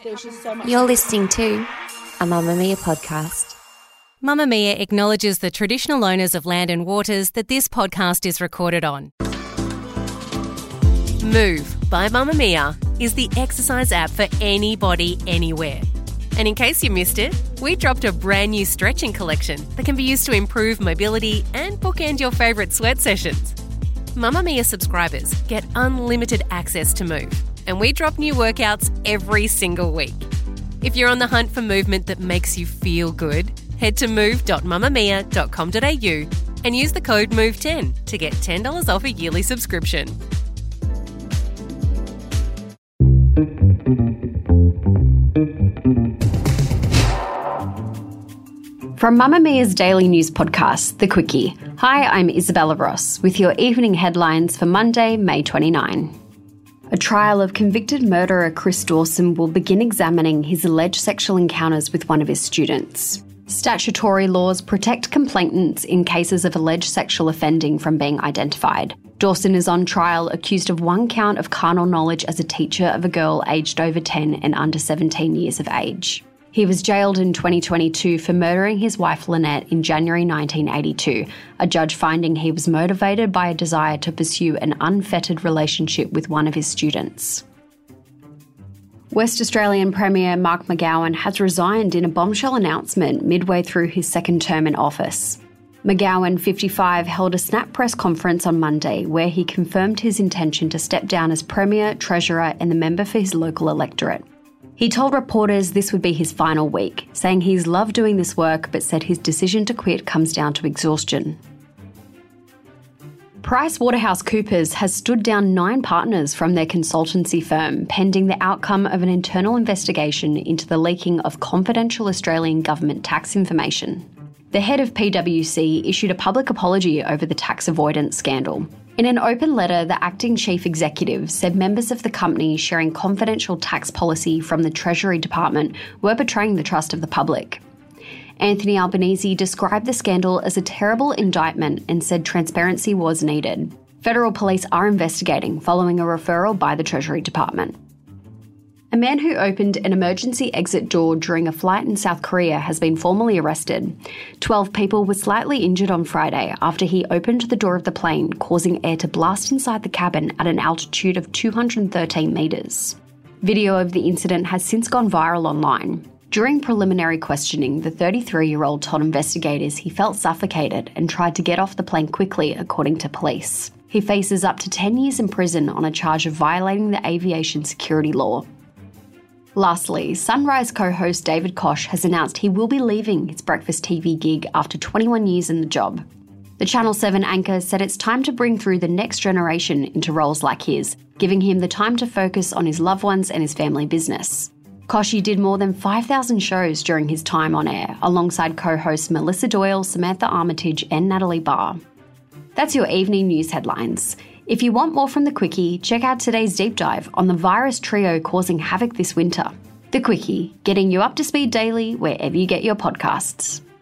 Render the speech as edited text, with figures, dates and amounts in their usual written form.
There's just so much. You're listening to a Mamamia podcast. Mamamia acknowledges the traditional owners of land and waters that this podcast is recorded on. Move by Mamamia is the exercise app for anybody, anywhere. And in case you missed it, we dropped a brand new stretching collection that can be used to improve mobility and bookend your favourite sweat sessions. Mamamia subscribers get unlimited access to Move, and we drop new workouts every single week. If you're on the hunt for movement that makes you feel good, head to move.mamamia.com.au and use the code MOVE10 to get $10 off a yearly subscription. From Mamamia's daily news podcast, The Quickie. Hi, I'm Isabella Ross with your evening headlines for Monday, May 29. A trial of convicted murderer Chris Dawson will begin examining his alleged sexual encounters with one of his students. Statutory laws protect complainants in cases of alleged sexual offending from being identified. Dawson is on trial accused of one count of carnal knowledge as a teacher of a girl aged over 10 and under 17 years of age. He was jailed in 2022 for murdering his wife Lynette in January 1982, a judge finding he was motivated by a desire to pursue an unfettered relationship with one of his students. West Australian Premier Mark McGowan has resigned in a bombshell announcement midway through his second term in office. McGowan, 55, held a snap press conference on Monday where he confirmed his intention to step down as Premier, Treasurer and the member for his local electorate. He told reporters this would be his final week, saying he's loved doing this work but said his decision to quit comes down to exhaustion. PricewaterhouseCoopers has stood down 9 partners from their consultancy firm pending the outcome of an internal investigation into the leaking of confidential Australian government tax information. The head of PwC issued a public apology over the tax avoidance scandal. In an open letter, the acting chief executive said members of the company sharing confidential tax policy from the Treasury Department were betraying the trust of the public. Anthony Albanese described the scandal as a terrible indictment and said transparency was needed. Federal police are investigating following a referral by the Treasury Department. A man who opened an emergency exit door during a flight in South Korea has been formally arrested. 12 people were slightly injured on Friday after he opened the door of the plane, causing air to blast inside the cabin at an altitude of 213 metres. Video of the incident has since gone viral online. During preliminary questioning, the 33-year-old told investigators he felt suffocated and tried to get off the plane quickly, according to police. He faces up to 10 years in prison on a charge of violating the aviation security law. Lastly, Sunrise co-host David Koch has announced he will be leaving his breakfast TV gig after 21 years in the job. The Channel 7 anchor said it's time to bring through the next generation into roles like his, giving him the time to focus on his loved ones and his family business. Kochie did more than 5,000 shows during his time on air, alongside co-hosts Melissa Doyle, Samantha Armitage and Natalie Barr. That's your evening news headlines. If you want more from The Quickie, check out today's deep dive on the virus trio causing havoc this winter. The Quickie, getting you up to speed daily wherever you get your podcasts.